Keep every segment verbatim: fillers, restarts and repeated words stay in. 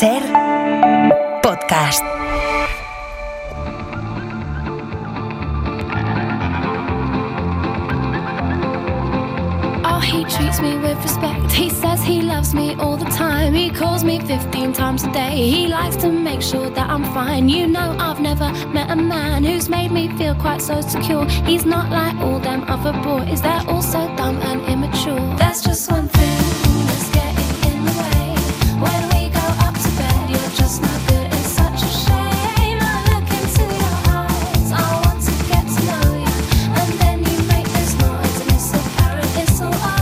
Ser podcast. He treats me with respect. He says he loves me all the time. He calls me fifteen times a day. He likes to make sure that I'm fine. You know, I've never met a man who's made me feel quite so secure. He's not like all them other boys. They're all so dumb and immature. There's just one thing that's getting in the way. When we go up to bed, you're just not good. It's such a shame. I look into your eyes. I want to get to know you. And then you make this noise and it's so apparent it's all over.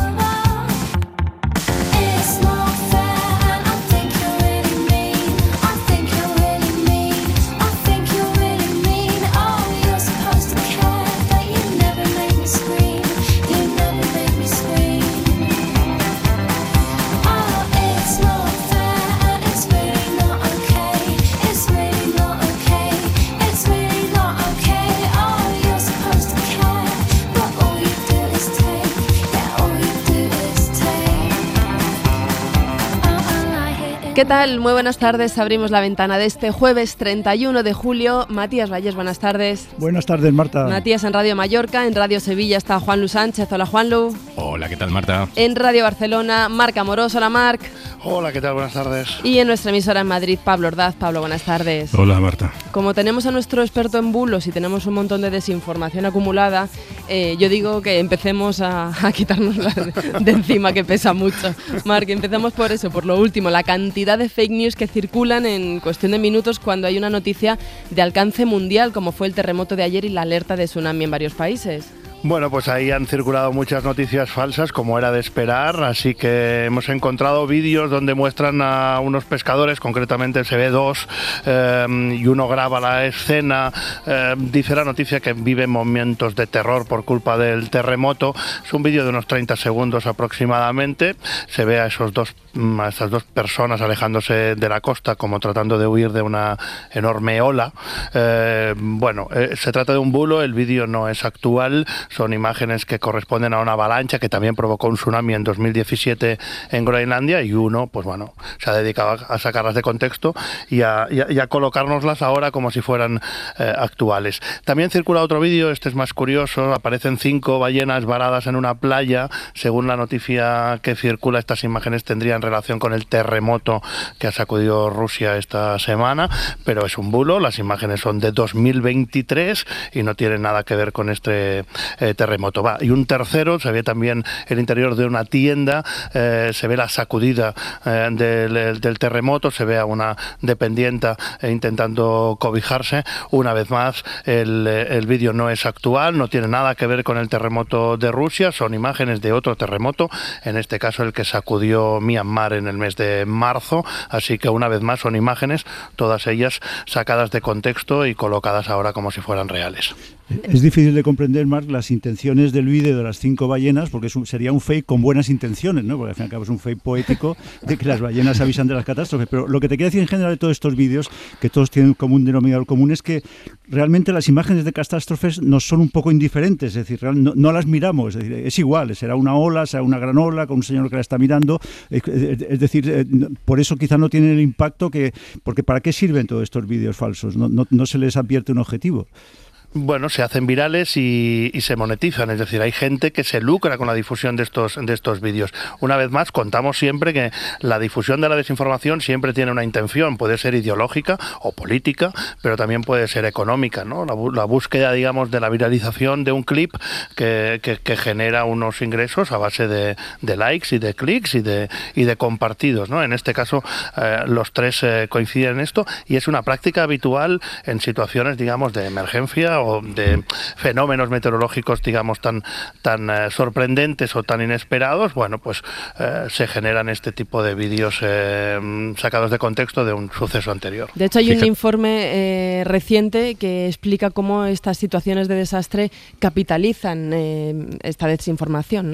¿Qué tal? Muy buenas tardes. Abrimos la ventana de este jueves treinta y uno de julio. Matías Valles, buenas tardes. Buenas tardes, Marta. Matías en Radio Mallorca, en Radio Sevilla está Juanlu Sánchez. Hola, Juanlu. Hola, ¿qué tal, Marta? En Radio Barcelona, Marc Amorós. Hola, Marc. Hola, ¿qué tal? Buenas tardes. Y en nuestra emisora en Madrid, Pablo Ordaz. Pablo, buenas tardes. Hola, Marta. Como tenemos a nuestro experto en bulos y tenemos un montón de desinformación acumulada, eh, yo digo que empecemos a, a quitarnos la de, de encima, que pesa mucho. Marc, empezamos por eso, por lo último, la cantidad de fake news que circulan en cuestión de minutos cuando hay una noticia de alcance mundial, como fue el terremoto de ayer y la alerta de tsunami en varios países. Bueno, pues ahí han circulado muchas noticias falsas, como era de esperar, así que hemos encontrado vídeos donde muestran a unos pescadores, concretamente se ve dos, eh, y uno graba la escena. Eh, dice la noticia que viven momentos de terror por culpa del terremoto. Es un vídeo de unos treinta segundos aproximadamente. Se ve a esos dos, a esas dos personas alejándose de la costa, como tratando de huir de una enorme ola. Eh, bueno, eh, se trata de un bulo, el vídeo no es actual. Son imágenes que corresponden a una avalancha que también provocó un tsunami en dos mil diecisiete en Groenlandia, y uno, pues bueno, se ha dedicado a sacarlas de contexto y a, y a, y a colocárnoslas ahora como si fueran eh, actuales. También circula otro vídeo, este es más curioso, aparecen cinco ballenas varadas en una playa. Según la noticia que circula, estas imágenes tendrían relación con el terremoto que ha sacudido Rusia esta semana, pero es un bulo. Las imágenes son de dos mil veintitrés y no tienen nada que ver con este Eh, terremoto. Va. Y un tercero, se ve también el interior de una tienda, eh, se ve la sacudida eh, del, del terremoto, se ve a una dependienta eh, intentando cobijarse. Una vez más, el, el vídeo no es actual, no tiene nada que ver con el terremoto de Rusia, son imágenes de otro terremoto, en este caso el que sacudió Myanmar en el mes de marzo, así que una vez más son imágenes, todas ellas sacadas de contexto y colocadas ahora como si fueran reales. Es difícil de comprender, Marc, las intenciones del vídeo de las cinco ballenas, porque es un, sería un fake con buenas intenciones, ¿no? Porque al fin y al cabo es un fake poético de que las ballenas avisan de las catástrofes. Pero lo que te quiero decir en general de todos estos vídeos, que todos tienen como un denominador común, es que realmente las imágenes de catástrofes nos son un poco indiferentes, es decir, no, no las miramos, es decir, es igual, será una ola, será una gran ola, con un señor que la está mirando, es, es decir, por eso quizá no tienen el impacto que, porque ¿para qué sirven todos estos vídeos falsos? No, no, no se les advierte un objetivo. Bueno, se hacen virales y, y se monetizan, es decir, hay gente que se lucra con la difusión de estos, de estos vídeos. Una vez más, contamos siempre que la difusión de la desinformación siempre tiene una intención, puede ser ideológica o política, pero también puede ser económica, ¿no? La, la búsqueda, digamos, de la viralización de un clip que, que, que genera unos ingresos a base de, de likes y de clics y de, y de compartidos, ¿no? En este caso, eh, los tres eh, coinciden en esto, y es una práctica habitual en situaciones, digamos, de emergencia o de fenómenos meteorológicos, digamos, tan tan eh, sorprendentes o tan inesperados. Bueno, pues eh, se generan este tipo de vídeos eh, sacados de contexto de un suceso anterior. De hecho, hay Fíjate. un informe eh, reciente que explica cómo estas situaciones de desastre capitalizan eh, esta desinformación, ¿no?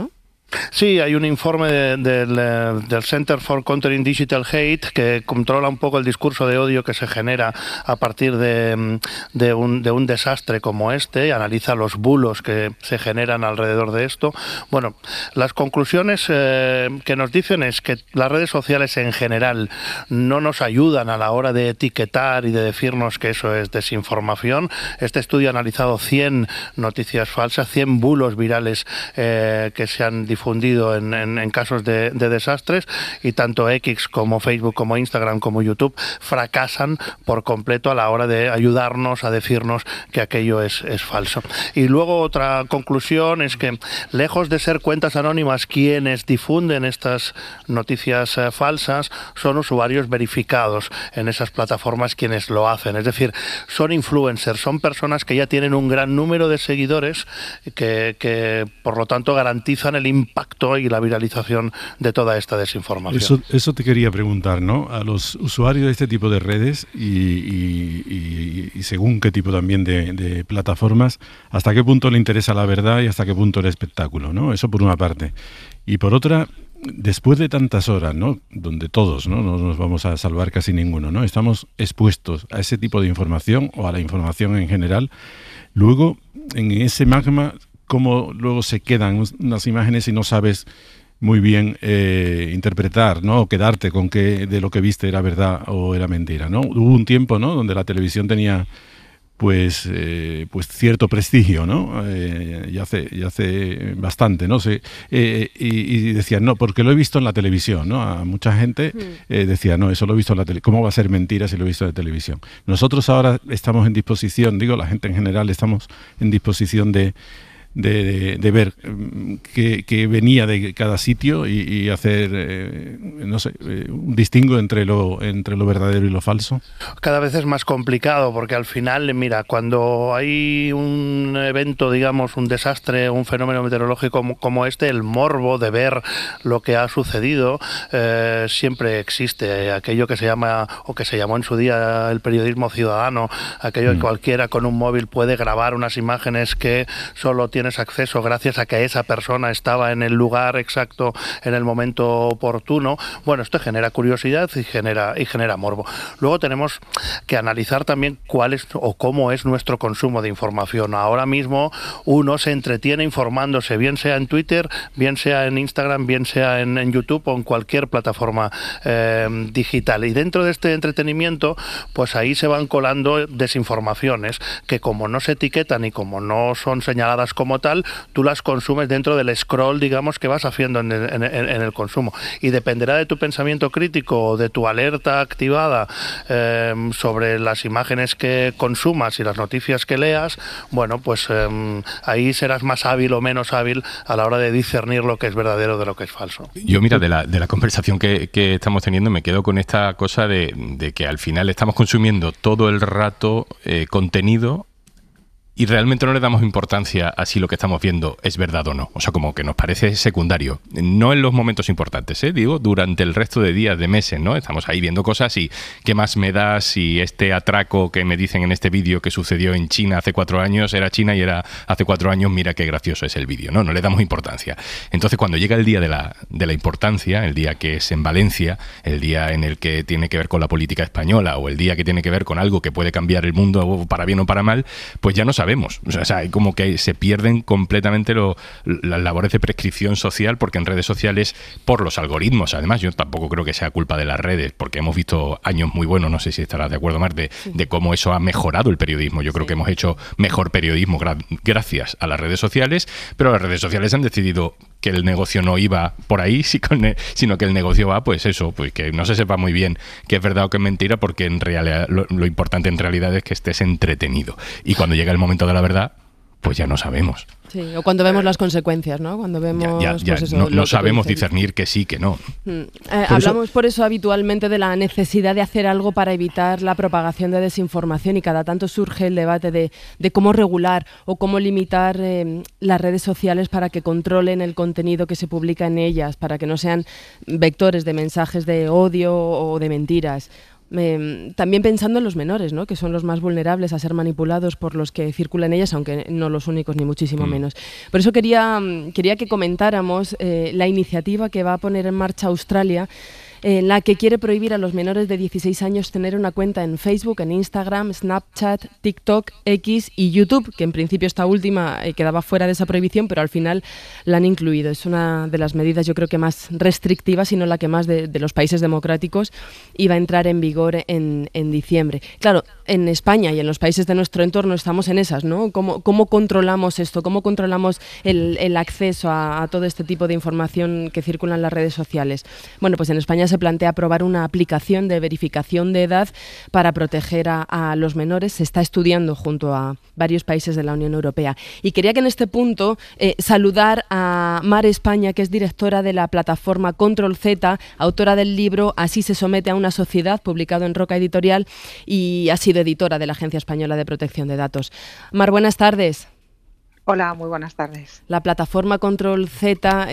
Sí, hay un informe de, de, del, del Center for Countering Digital Hate que controla un poco el discurso de odio que se genera a partir de, de, un, de un desastre como este, y analiza los bulos que se generan alrededor de esto. Bueno, las conclusiones eh, que nos dicen es que las redes sociales en general no nos ayudan a la hora de etiquetar y de decirnos que eso es desinformación. Este estudio ha analizado cien noticias falsas, cien bulos virales eh, que se han difundido en, en, en casos de, de desastres, y tanto X como Facebook como Instagram como YouTube fracasan por completo a la hora de ayudarnos a decirnos que aquello es, es falso. Y luego otra conclusión es que lejos de ser cuentas anónimas quienes difunden estas noticias eh, falsas, son usuarios verificados en esas plataformas quienes lo hacen, es decir, son influencers, son personas que ya tienen un gran número de seguidores que, que por lo tanto garantizan el impacto y la viralización de toda esta desinformación. Eso, eso te quería preguntar, ¿no? A los usuarios de este tipo de redes y, y, y, y según qué tipo también de, de plataformas, hasta qué punto le interesa la verdad y hasta qué punto el espectáculo, ¿no? Eso por una parte. Y por otra, después de tantas horas, ¿no? Donde todos, ¿no? No nos vamos a salvar casi ninguno, ¿no? Estamos expuestos a ese tipo de información o a la información en general. Luego, en ese magma, cómo luego se quedan unas imágenes y no sabes muy bien eh, interpretar, ¿no? O quedarte con que de lo que viste era verdad o era mentira, ¿no? Hubo un tiempo, ¿no? Donde la televisión tenía pues eh, pues cierto prestigio, ¿no? Eh, y hace y hace bastante, ¿no? Se, eh, y, y decían, no, porque lo he visto en la televisión, ¿no? A mucha gente eh, decía, no, eso lo he visto en la televisión. ¿Cómo va a ser mentira si lo he visto en la televisión? Nosotros ahora estamos en disposición, digo, la gente en general estamos en disposición de De, de, de ver qué, qué venía de cada sitio y, y hacer, eh, no sé, eh, un distingo entre lo, entre lo verdadero y lo falso. Cada vez es más complicado porque al final, mira, cuando hay un evento, digamos, un desastre, un fenómeno meteorológico como, como este, el morbo de ver lo que ha sucedido eh, siempre existe. Aquello que se llama, o que se llamó en su día el periodismo ciudadano, aquello que mm. cualquiera con un móvil puede grabar unas imágenes que solo tiene acceso gracias a que esa persona estaba en el lugar exacto en el momento oportuno. Bueno, esto genera curiosidad y genera y genera morbo. Luego tenemos que analizar también cuál es o cómo es nuestro consumo de información. Ahora mismo uno se entretiene informándose, bien sea en Twitter, bien sea en Instagram, bien sea en, en YouTube o en cualquier plataforma eh, digital. Y dentro de este entretenimiento, pues ahí se van colando desinformaciones que, como no se etiquetan y como no son señaladas como tal, tú las consumes dentro del scroll, digamos, que vas haciendo en el, en, en el consumo, y dependerá de tu pensamiento crítico o de tu alerta activada eh, sobre las imágenes que consumas y las noticias que leas. Bueno, pues eh, ahí serás más hábil o menos hábil a la hora de discernir lo que es verdadero de lo que es falso. Yo, mira, de la, de la conversación que, que estamos teniendo, me quedo con esta cosa de, de que al final estamos consumiendo todo el rato eh, contenido y realmente no le damos importancia a si lo que estamos viendo es verdad o no. O sea, como que nos parece secundario. No en los momentos importantes, ¿eh? Digo, durante el resto de días, de meses, ¿no? Estamos ahí viendo cosas y ¿qué más me da si este atraco que me dicen en este vídeo que sucedió en China hace cuatro años era China y era hace cuatro años? Mira qué gracioso es el vídeo. No, no le damos importancia. Entonces, cuando llega el día de la, de la importancia, el día que es en Valencia, el día en el que tiene que ver con la política española o el día que tiene que ver con algo que puede cambiar el mundo para bien o para mal, pues ya no sabemos. O sea, hay como que se pierden completamente lo, las labores de prescripción social, porque en redes sociales, por los algoritmos, además, yo tampoco creo que sea culpa de las redes, porque hemos visto años muy buenos, no sé si estarás de acuerdo, Mar, de, sí. de cómo eso ha mejorado el periodismo. Yo creo sí. que hemos hecho mejor periodismo gra- gracias a las redes sociales, pero las redes sociales han decidido que el negocio no iba por ahí, sino que el negocio va, pues eso, pues que no se sepa muy bien qué es verdad o qué es mentira, porque en realidad lo, lo importante en realidad es que estés entretenido. Y cuando llega el momento de la verdad, pues ya no sabemos. Sí, o cuando vemos las consecuencias, ¿no? Cuando vemos, ya, ya, ya, pues eso, no, lo no que sabemos discernir que sí, que no. Mm. Eh, por hablamos eso... por eso habitualmente de la necesidad de hacer algo para evitar la propagación de desinformación, y cada tanto surge el debate de, de cómo regular o cómo limitar eh, las redes sociales para que controlen el contenido que se publica en ellas, para que no sean vectores de mensajes de odio o de mentiras. Eh, también pensando en los menores, ¿no? Que son los más vulnerables a ser manipulados por los que circulan ellas, aunque no los únicos ni muchísimo mm. menos. Por eso quería, quería que comentáramos eh, la iniciativa que va a poner en marcha Australia, en la que quiere prohibir a los menores de dieciséis años tener una cuenta en Facebook, en Instagram, Snapchat, TikTok, X y YouTube, que en principio esta última eh, quedaba fuera de esa prohibición, pero al final la han incluido. Es una de las medidas, yo creo que más restrictivas, sino la que más de, de los países democráticos, y va a entrar en vigor en, en diciembre. Claro, en España y en los países de nuestro entorno estamos en esas, ¿no? ¿Cómo, cómo controlamos esto? ¿Cómo controlamos el, el acceso a, a todo este tipo de información que circula en las redes sociales? Bueno, pues en España se plantea aprobar una aplicación de verificación de edad para proteger a, a los menores. Se está estudiando junto a varios países de la Unión Europea. Y quería que en este punto eh, saludar a Mar España, que es directora de la plataforma Control Z, autora del libro Así se somete a una sociedad, publicado en Roca Editorial, y ha sido editora de la Agencia Española de Protección de Datos. Mar, buenas tardes. Hola, muy buenas tardes. La plataforma Control Z,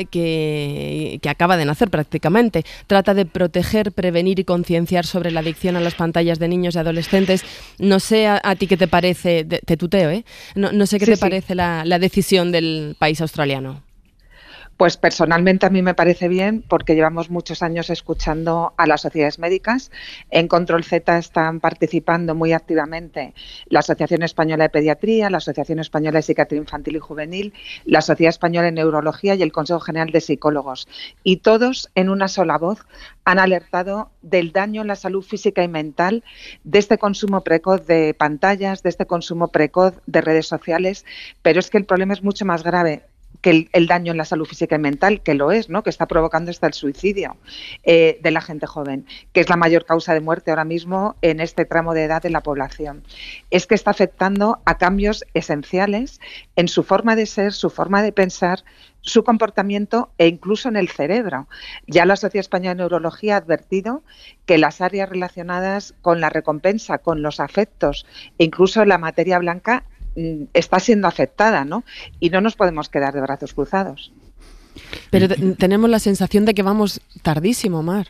que, que acaba de nacer prácticamente, trata de proteger, prevenir y concienciar sobre la adicción a las pantallas de niños y adolescentes. No sé a, a ti qué te parece, de, te tuteo, ¿eh? No, no sé qué sí, te sí. parece la, la decisión del país australiano. Pues personalmente a mí me parece bien, porque llevamos muchos años escuchando a las sociedades médicas. En Control Z están participando muy activamente la Asociación Española de Pediatría, la Asociación Española de Psiquiatría Infantil y Juvenil, la Sociedad Española de Neurología y el Consejo General de Psicólogos. Y todos, en una sola voz, han alertado del daño en la salud física y mental de este consumo precoz de pantallas, de este consumo precoz de redes sociales. Pero es que el problema es mucho más grave que el, el daño en la salud física y mental, que lo es, ¿no? Que está provocando hasta el suicidio eh, de la gente joven, que es la mayor causa de muerte ahora mismo en este tramo de edad de la población. Es que está afectando a cambios esenciales en su forma de ser, su forma de pensar, su comportamiento e incluso en el cerebro. Ya la Sociedad Española de Neurología ha advertido que las áreas relacionadas con la recompensa, con los afectos e incluso la materia blanca está siendo afectada, ¿no? Y no nos podemos quedar de brazos cruzados. Pero tenemos la sensación de que vamos tardísimo, Mar.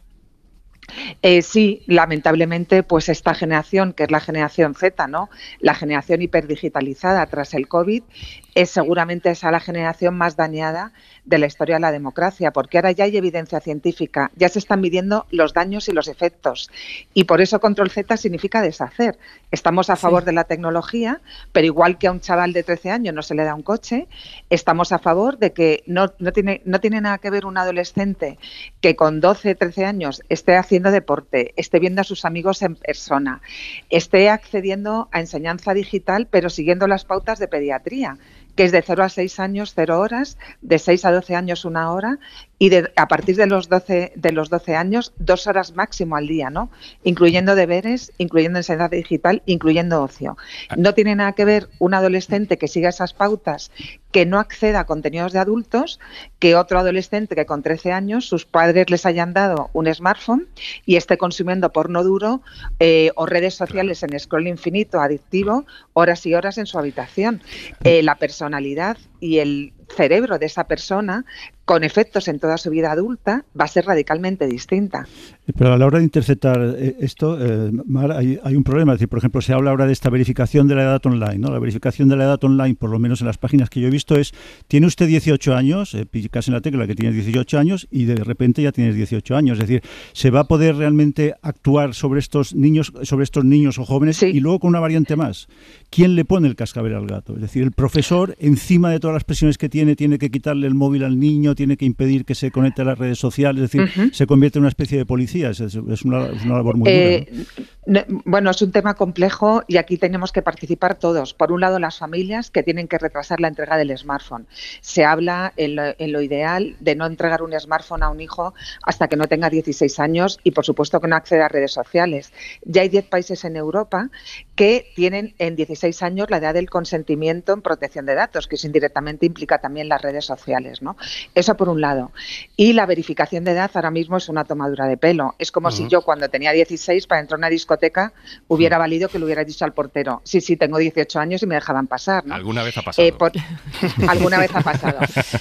Eh, sí, lamentablemente, pues esta generación, que es la generación Z, ¿no? La generación hiperdigitalizada tras el COVID, es seguramente esa la generación más dañada de la historia de la democracia, porque ahora ya hay evidencia científica, ya se están midiendo los daños y los efectos, y por eso Control Z significa deshacer. Estamos a favor sí. de la tecnología, pero igual que a un chaval de trece años no se le da un coche, estamos a favor de que no, no, tiene, no tiene nada que ver un adolescente que con doce, trece años esté haciendo deporte, esté viendo a sus amigos en persona, esté accediendo a enseñanza digital, pero siguiendo las pautas de pediatría, que es de cero a seis años, cero horas, de seis a doce años, una hora, y de, a partir de los doce de los doce años, dos horas máximo al día, ¿no? Incluyendo deberes, incluyendo enseñanza digital, incluyendo ocio. No tiene nada que ver un adolescente que siga esas pautas, que no acceda a contenidos de adultos, que otro adolescente que con trece años sus padres les hayan dado un smartphone y esté consumiendo porno duro eh, o redes sociales en scroll infinito, adictivo, horas y horas en su habitación. Eh, la personalidad y el cerebro de esa persona, con efectos en toda su vida adulta, va a ser radicalmente distinta. Pero a la hora de interceptar esto, eh, Mar, hay, hay un problema. Es decir, por ejemplo, se habla ahora de esta verificación de la edad online, ¿no? La verificación de la edad online, por lo menos en las páginas que yo he visto, es, tiene usted dieciocho años, eh, picas en la tecla que tienes dieciocho años y de repente ya tienes dieciocho años. Es decir, se va a poder realmente actuar sobre estos niños, sobre estos niños o jóvenes, sí. Y luego con una variante más. ¿Quién le pone el cascabel al gato? Es decir, el profesor, encima de todas las presiones que tiene, tiene que quitarle el móvil al niño, tiene que impedir que se conecte a las redes sociales, es decir, uh-huh. se convierte en una especie de policía. Es, es, una, es una labor muy eh, dura, ¿no? No, bueno, es un tema complejo y aquí tenemos que participar todos. Por un lado, las familias, que tienen que retrasar la entrega del smartphone. Se habla en lo, en lo ideal de no entregar un smartphone a un hijo hasta que no tenga dieciséis años y, por supuesto, que no acceda a redes sociales. Ya hay diez países en Europa que tienen en dieciséis años la edad del consentimiento en protección de datos, que eso indirectamente implica también las redes sociales, ¿no? Eso por un lado. Y la verificación de edad ahora mismo es una tomadura de pelo. Es como uh-huh. si yo, cuando tenía dieciséis, para entrar a una discoteca discoteca hubiera valido que le hubiera dicho al portero, sí, sí, tengo dieciocho años y me dejaban pasar, ¿no? Alguna vez ha pasado. Eh, por... Alguna vez ha pasado.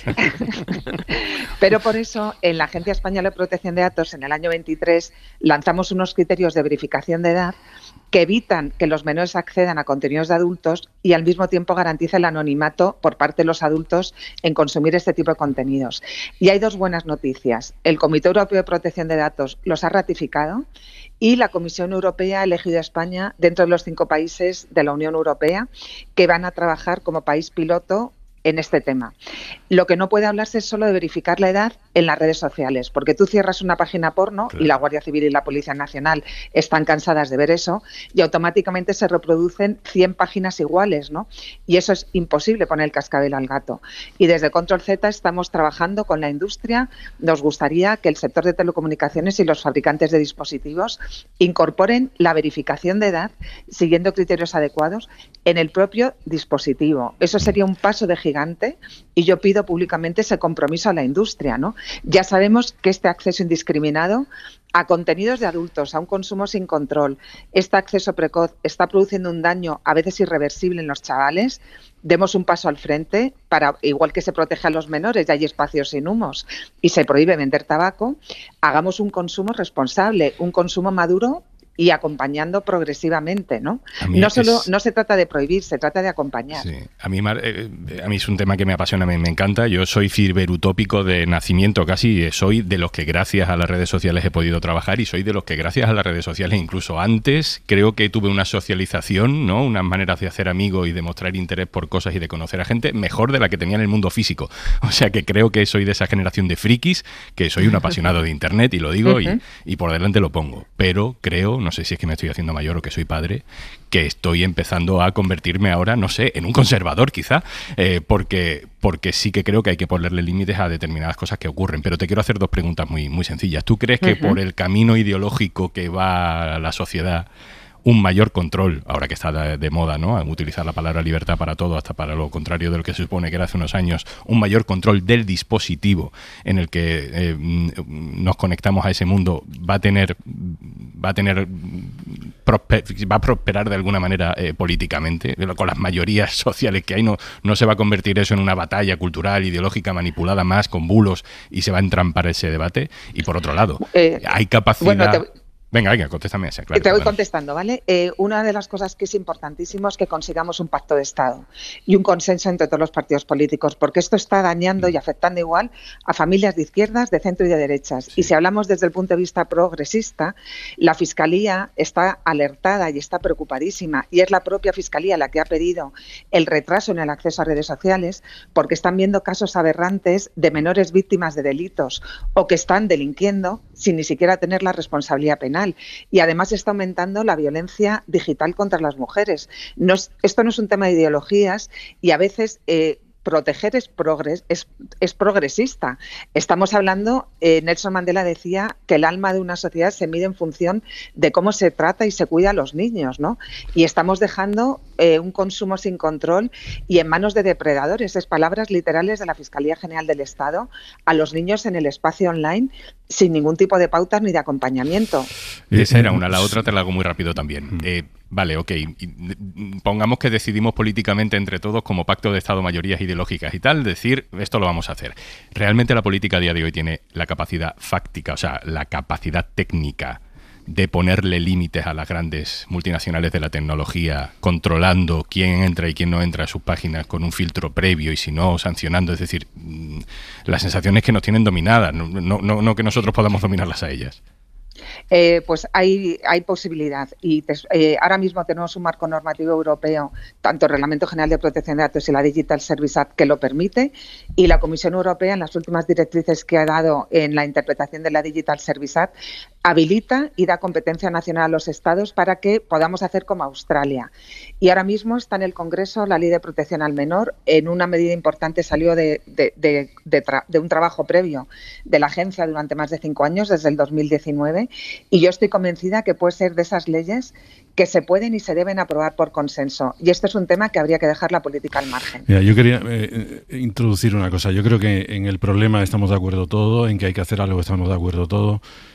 Pero por eso, en la Agencia Española de Protección de Datos, en el año veintitrés, lanzamos unos criterios de verificación de edad que evitan que los menores accedan a contenidos de adultos y al mismo tiempo garantiza el anonimato por parte de los adultos en consumir este tipo de contenidos. Y hay dos buenas noticias. El Comité Europeo de Protección de Datos los ha ratificado y la Comisión Europea ha elegido a España dentro de los cinco países de la Unión Europea que van a trabajar como país piloto en este tema. Lo que no puede hablarse es solo de verificar la edad en las redes sociales, porque tú cierras una página porno, claro, y la Guardia Civil y la Policía Nacional están cansadas de ver eso y automáticamente se reproducen cien páginas iguales, ¿no? Y eso es imposible, poner el cascabel al gato. Y desde Control Z estamos trabajando con la industria. Nos gustaría que el sector de telecomunicaciones y los fabricantes de dispositivos incorporen la verificación de edad siguiendo criterios adecuados en el propio dispositivo. Eso sería un paso de gigante y yo pido públicamente ese compromiso a la industria, ¿no? Ya sabemos que este acceso indiscriminado a contenidos de adultos, a un consumo sin control, este acceso precoz está produciendo un daño a veces irreversible en los chavales. Demos un paso al frente para, igual que se protege a los menores y hay espacios sin humos y se prohíbe vender tabaco, hagamos un consumo responsable, un consumo maduro y acompañando progresivamente, ¿no? No solo es... no se trata de prohibir, se trata de acompañar. Sí. A mí, eh, a mí es un tema que me apasiona, me, me encanta. Yo soy ciberutópico de nacimiento casi, soy de los que gracias a las redes sociales he podido trabajar y soy de los que gracias a las redes sociales, incluso antes, creo que tuve una socialización, ¿no? Unas maneras de hacer amigos y de mostrar interés por cosas y de conocer a gente mejor de la que tenía en el mundo físico. O sea que creo que soy de esa generación de frikis, que soy un apasionado de Internet y lo digo, uh-huh. y, y por delante lo pongo. Pero creo, no sé si es que me estoy haciendo mayor o que soy padre, que estoy empezando a convertirme ahora, no sé, en un conservador quizá, eh, porque, porque sí que creo que hay que ponerle límites a determinadas cosas que ocurren. Pero te quiero hacer dos preguntas muy, muy sencillas. ¿Tú crees que uh-huh. por el camino ideológico que va la sociedad, un mayor control, ahora que está de, de moda, ¿no?, a utilizar la palabra libertad para todo, hasta para lo contrario de lo que se supone que era hace unos años, un mayor control del dispositivo en el que eh, nos conectamos a ese mundo, va a tener va a tener prosper, va a prosperar de alguna manera eh, políticamente, con las mayorías sociales que hay? No, no se va a convertir eso en una batalla cultural, ideológica, manipulada más con bulos y se va a entrampar ese debate. Y por otro lado, eh, hay capacidad... Bueno, te... Venga, venga, contéstame esa. Claro, Te voy claro. contestando, ¿vale? Eh, una de las cosas que es importantísimo es que consigamos un pacto de Estado y un consenso entre todos los partidos políticos, porque esto está dañando y afectando igual a familias de izquierdas, de centro y de derechas. Sí. Y si hablamos desde el punto de vista progresista, la Fiscalía está alertada y está preocupadísima, y es la propia Fiscalía la que ha pedido el retraso en el acceso a redes sociales, porque están viendo casos aberrantes de menores víctimas de delitos o que están delinquiendo sin ni siquiera tener la responsabilidad penal. Y además está aumentando la violencia digital contra las mujeres. No es, esto no es un tema de ideologías y a veces... Eh, proteger es, progres, es, es progresista. Estamos hablando, eh, Nelson Mandela decía que el alma de una sociedad se mide en función de cómo se trata y se cuida a los niños, ¿no? Y estamos dejando eh, un consumo sin control y en manos de depredadores. Es palabras literales de la Fiscalía General del Estado a los niños en el espacio online sin ningún tipo de pautas ni de acompañamiento. Esa era una. La otra te la hago muy rápido también. Eh, Vale, ok. Pongamos que decidimos políticamente entre todos, como pacto de Estado, mayorías ideológicas y tal, decir, esto lo vamos a hacer. ¿Realmente la política a día de hoy tiene la capacidad fáctica, o sea, la capacidad técnica de ponerle límites a las grandes multinacionales de la tecnología, controlando quién entra y quién no entra a sus páginas con un filtro previo y si no, sancionando? Es decir, la sensación es que nos tienen dominadas, no, no, no, no que nosotros podamos dominarlas a ellas. Eh, pues hay, hay posibilidad y te, eh, ahora mismo tenemos un marco normativo europeo, tanto el Reglamento General de Protección de Datos y la Digital Services Act, que lo permite, y la Comisión Europea en las últimas directrices que ha dado en la interpretación de la Digital Services Act habilita y da competencia nacional a los Estados para que podamos hacer como Australia. Y ahora mismo está en el Congreso la Ley de Protección al Menor. En una medida importante salió de, de, de, de, tra- de un trabajo previo de la agencia durante más de cinco años, desde el dos mil diecinueve, y yo estoy convencida que puede ser de esas leyes que se pueden y se deben aprobar por consenso. Y esto es un tema que habría que dejar la política al margen. Mira, yo quería eh, introducir una cosa. Yo creo que en el problema estamos de acuerdo todos, en que hay que hacer algo estamos de acuerdo todos.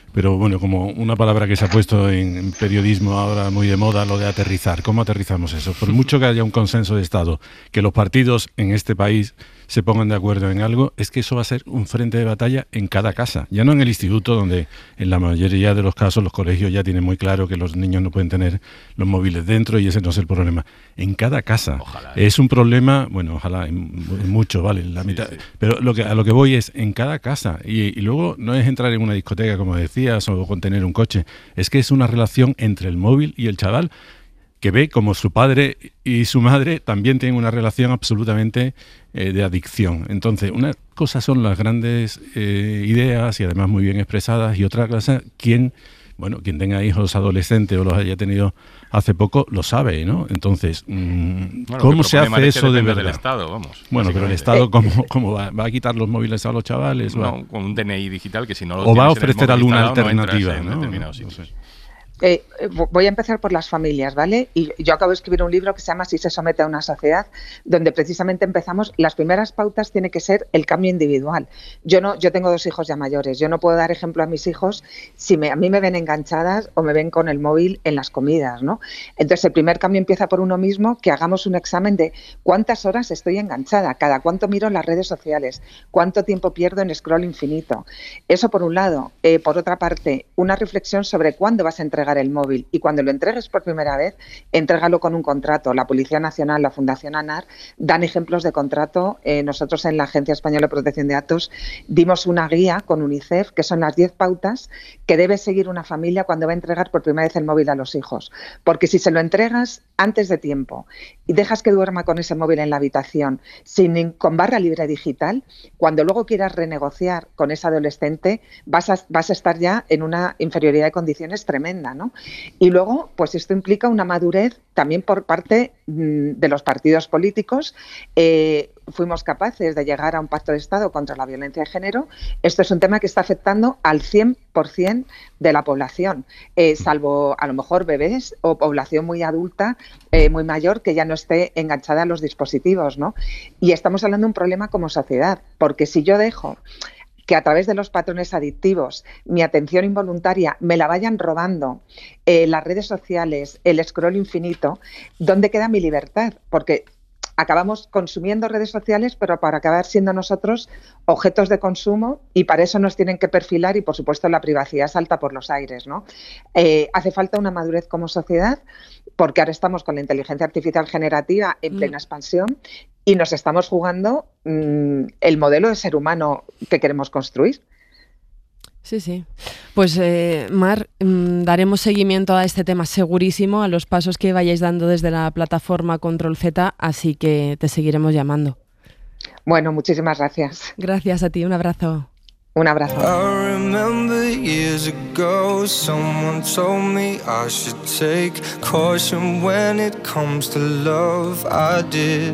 pero bueno, como una palabra que se ha puesto en periodismo ahora muy de moda, lo de aterrizar. ¿Cómo aterrizamos eso? Por mucho que haya un consenso de Estado, que los partidos en este país se pongan de acuerdo en algo, es que eso va a ser un frente de batalla en cada casa. Ya no en el instituto, donde en la mayoría de los casos los colegios ya tienen muy claro que los niños no pueden tener los móviles dentro y ese no es el problema. En cada casa. Ojalá. Es un problema, bueno, ojalá, en, en mucho, vale, la mitad. Sí, sí. Pero lo que, a lo que voy es en cada casa. Y, y luego no es entrar en una discoteca, como decías, o con tener un coche. Es que es una relación entre el móvil y el chaval, que ve como su padre y su madre también tienen una relación absolutamente eh, de adicción. Entonces, una cosa son las grandes eh, ideas y además muy bien expresadas, y otra cosa, quien, bueno, quien tenga hijos adolescentes o los haya tenido hace poco, lo sabe, ¿no? Entonces, mmm, bueno, ¿cómo se hace eso de verdad? Del Estado, vamos, bueno, pero el Estado, ¿cómo, cómo va? ¿Va a quitar los móviles a los chavales? No, con un D N I digital que si no lo o va a ofrecer alguna alternativa, ¿no? ¿no? No, no sé. Eh, voy a empezar por las familias, ¿vale? Y yo acabo de escribir un libro que se llama Si se somete a una sociedad, donde precisamente empezamos, las primeras pautas tiene que ser el cambio individual. Yo no, yo tengo dos hijos ya mayores, yo no puedo dar ejemplo a mis hijos si me, a mí me ven enganchadas o me ven con el móvil en las comidas, ¿no? Entonces el primer cambio empieza por uno mismo, que hagamos un examen de cuántas horas estoy enganchada, cada cuánto miro las redes sociales, cuánto tiempo pierdo en scroll infinito. Eso por un lado. Eh, por otra parte, una reflexión sobre cuándo vas a entregar el móvil, y cuando lo entregues por primera vez, entrégalo con un contrato. La Policía Nacional, la Fundación ANAR dan ejemplos de contrato. Eh, nosotros en la Agencia Española de Protección de Datos dimos una guía con UNICEF, que son las diez pautas que debe seguir una familia cuando va a entregar por primera vez el móvil a los hijos. Porque si se lo entregas antes de tiempo y dejas que duerma con ese móvil en la habitación, sin, con barra libre digital, cuando luego quieras renegociar con ese adolescente, vas a, vas a estar ya en una inferioridad de condiciones tremenda, ¿no? Y luego, pues esto implica una madurez también por parte mmm, de los partidos políticos. Eh, fuimos capaces de llegar a un pacto de Estado contra la violencia de género. Esto es un tema que está afectando al cien por ciento de la población, eh, salvo a lo mejor bebés o población muy adulta, eh, muy mayor, que ya no esté enganchada a los dispositivos, ¿no? Y estamos hablando de un problema como sociedad, porque si yo dejo que a través de los patrones adictivos mi atención involuntaria me la vayan robando eh, las redes sociales, el scroll infinito, ¿dónde queda mi libertad? Porque acabamos consumiendo redes sociales, pero para acabar siendo nosotros objetos de consumo, y para eso nos tienen que perfilar, y por supuesto la privacidad salta por los aires, ¿no? Eh, hace falta una madurez como sociedad, porque ahora estamos con la inteligencia artificial generativa en plena expansión, y nos estamos jugando mmm, el modelo de ser humano que queremos construir. Sí, sí. Pues, eh, Mar, mmm, daremos seguimiento a este tema segurísimo, a los pasos que vayáis dando desde la plataforma Control Z, así que te seguiremos llamando. Bueno, muchísimas gracias. Gracias a ti, un abrazo. Un abrazo. I remember years ago, someone told me I should take caution when it comes to love. I did.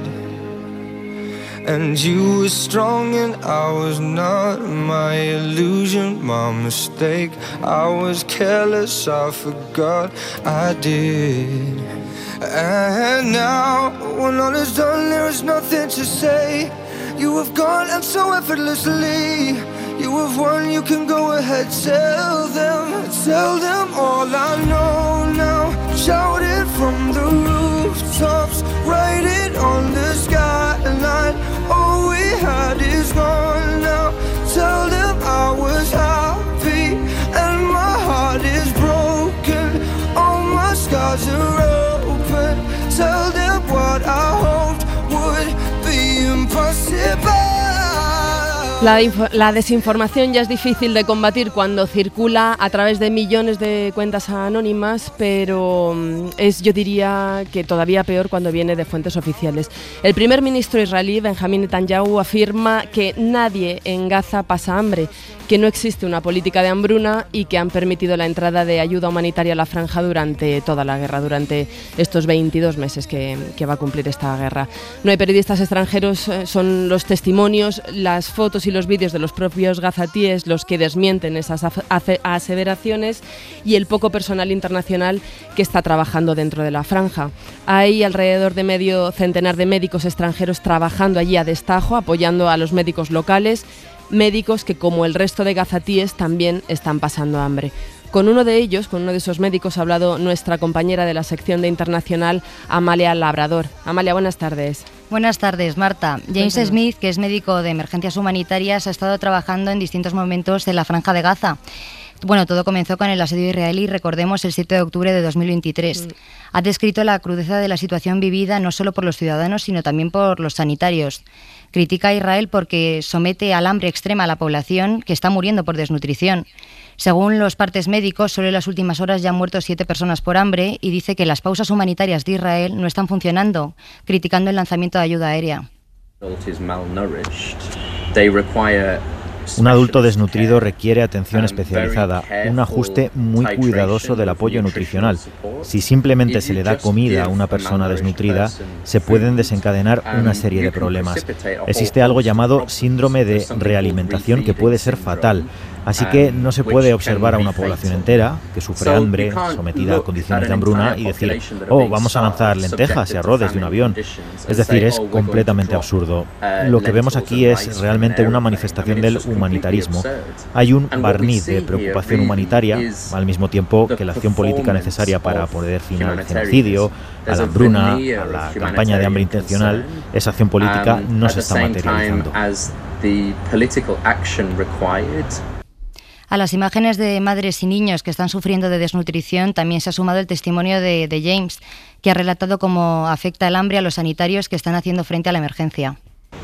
And you were strong and I was not. My illusion, my mistake. I was careless, I forgot I did. And now, when all is done, there is nothing to say. You have gone and so effortlessly. You have won, you can go ahead, tell them, tell them all I know now. Shout it from the rooftops, write it on the skyline. All we had is gone now. Tell them I was happy and my heart is broken. All my scars are open. Tell them what I hoped would be impossible. La, la desinformación ya es difícil de combatir cuando circula a través de millones de cuentas anónimas, pero es, yo diría, que todavía peor cuando viene de fuentes oficiales. El primer ministro israelí, Benjamín Netanyahu, afirma que nadie en Gaza pasa hambre, que no existe una política de hambruna y que han permitido la entrada de ayuda humanitaria a la franja durante toda la guerra, durante estos veintidós meses que, que va a cumplir esta guerra. No hay periodistas extranjeros, son los testimonios, las fotos y los vídeos de los propios gazatíes los que desmienten esas aseveraciones, y el poco personal internacional que está trabajando dentro de la franja. Hay alrededor de medio centenar de médicos extranjeros trabajando allí a destajo, apoyando a los médicos locales. médicos que, como el resto de gazatíes, también están pasando hambre. Con uno de ellos, con uno de esos médicos, ha hablado nuestra compañera de la sección de Internacional, Amalia Labrador. Amalia, buenas tardes. Buenas tardes, Marta. James Cuéntanos. Smith, que es médico de emergencias humanitarias, ha estado trabajando en distintos momentos en la Franja de Gaza. Bueno, todo comenzó con el asedio israelí, recordemos, el siete de octubre de dos mil veintitrés. Mm. Ha descrito la crudeza de la situación vivida no solo por los ciudadanos, sino también por los sanitarios. Critica a Israel porque somete al hambre extrema a la población que está muriendo por desnutrición. Según los partes médicos, solo en las últimas horas ya han muerto siete personas por hambre y dice que las pausas humanitarias de Israel no están funcionando, criticando el lanzamiento de ayuda aérea. Un adulto desnutrido requiere atención especializada, un ajuste muy cuidadoso del apoyo nutricional. Si simplemente se le da comida a una persona desnutrida, se pueden desencadenar una serie de problemas. Existe algo llamado síndrome de realimentación que puede ser fatal. Así que no se puede observar a una población entera que sufre hambre, sometida a condiciones de hambruna, y decir, oh, vamos a lanzar lentejas y arroz desde un avión. Es decir, es completamente absurdo. Lo que vemos aquí es realmente una manifestación del humanitarismo. Hay un barniz de preocupación humanitaria, al mismo tiempo que la acción política necesaria para poner fin al genocidio, a la hambruna, a la campaña de hambre intencional. Esa acción política no se está materializando. A las imágenes de madres y niños que están sufriendo de desnutrición también se ha sumado el testimonio de, de James, que ha relatado cómo afecta el hambre a los sanitarios que están haciendo frente a la emergencia.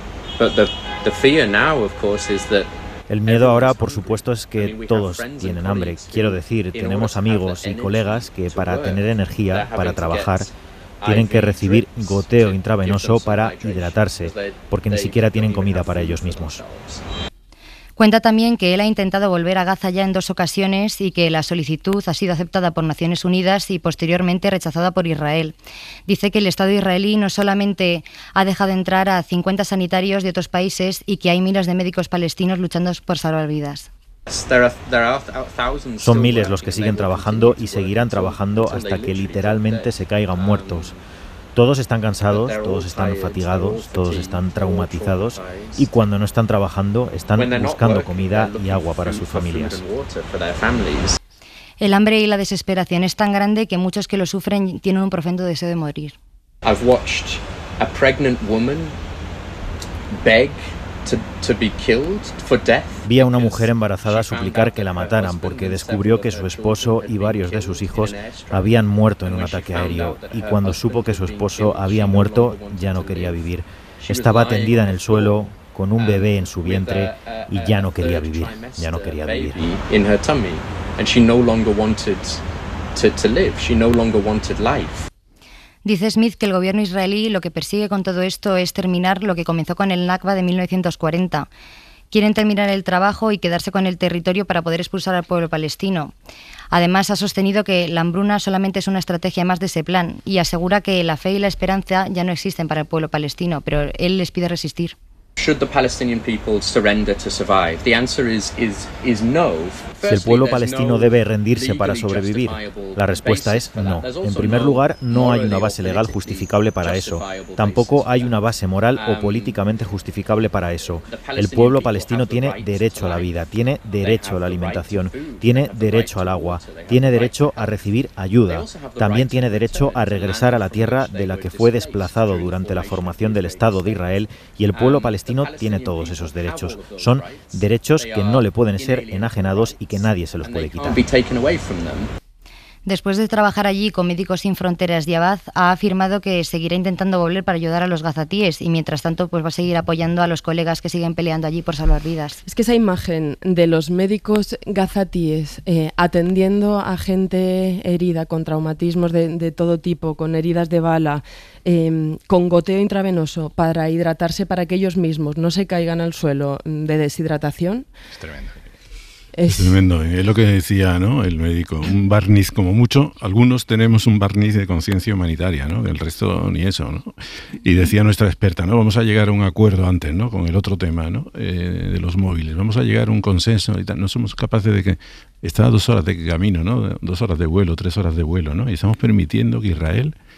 El miedo ahora, por supuesto, es que todos tienen hambre. Quiero decir, tenemos amigos y colegas que para tener energía, para trabajar, tienen que recibir goteo intravenoso para hidratarse, porque ni siquiera tienen comida para ellos mismos. Cuenta también que él ha intentado volver a Gaza ya en dos ocasiones y que la solicitud ha sido aceptada por Naciones Unidas y posteriormente rechazada por Israel. Dice que el Estado israelí no solamente ha dejado entrar a cincuenta sanitarios de otros países y que hay miles de médicos palestinos luchando por salvar vidas. Son miles los que siguen trabajando y seguirán trabajando hasta que literalmente se caigan muertos. Todos están cansados, todos están fatigados, todos están traumatizados y cuando no están trabajando están buscando comida y agua para sus familias. El hambre y la desesperación es tan grande que muchos que lo sufren tienen un profundo deseo de morir. I've watched a pregnant woman beg to, to be killed for death. Vi a una mujer embarazada suplicar que la mataran porque descubrió que su esposo y varios de sus hijos habían muerto en un ataque aéreo y cuando supo que su esposo había muerto ya no quería vivir. Estaba tendida en el suelo con un bebé en su vientre y ya no quería vivir, ya no quería vivir. Dice Smith que el gobierno israelí lo que persigue con todo esto es terminar lo que comenzó con el Nakba de mil novecientos cuarenta. Quieren terminar el trabajo y quedarse con el territorio para poder expulsar al pueblo palestino. Además, ha sostenido que la hambruna solamente es una estrategia más de ese plan y asegura que la fe y la esperanza ya no existen para el pueblo palestino, pero él les pide resistir. Should the Palestinian people surrender to survive? The answer is, is, is no. Si el pueblo palestino debe rendirse para sobrevivir, la respuesta es no. En primer lugar, no hay una base legal justificable para eso. Tampoco hay una base moral o políticamente justificable para eso. El pueblo palestino tiene derecho a la vida, tiene derecho a la alimentación, tiene derecho al agua, tiene derecho a recibir ayuda. También tiene derecho a regresar a la tierra de la que fue desplazado durante la formación del Estado de Israel y el pueblo palestino tiene todos esos derechos. Son derechos que no le pueden ser enajenados y que nadie se los puede quitar. Después de trabajar allí con Médicos Sin Fronteras, Diabad ha afirmado que seguirá intentando volver para ayudar a los gazatíes y mientras tanto pues va a seguir apoyando a los colegas que siguen peleando allí por salvar vidas. Es que esa imagen de los médicos gazatíes eh, atendiendo a gente herida con traumatismos de, de todo tipo, con heridas de bala, eh, con goteo intravenoso para hidratarse para que ellos mismos no se caigan al suelo de deshidratación. Es tremendo. Es tremendo, es lo que decía, ¿no?, el médico, un barniz como mucho, algunos tenemos un barniz de conciencia humanitaria, ¿no?, el resto ni eso, ¿no? Y decía nuestra experta, ¿no?, vamos a llegar a un acuerdo antes, ¿no?, con el otro tema, ¿no?, eh, de los móviles, vamos a llegar a un consenso y tal, no somos capaces de que, está a dos horas de camino, ¿no?, dos horas de vuelo, tres horas de vuelo, ¿no?, y estamos permitiendo que Israel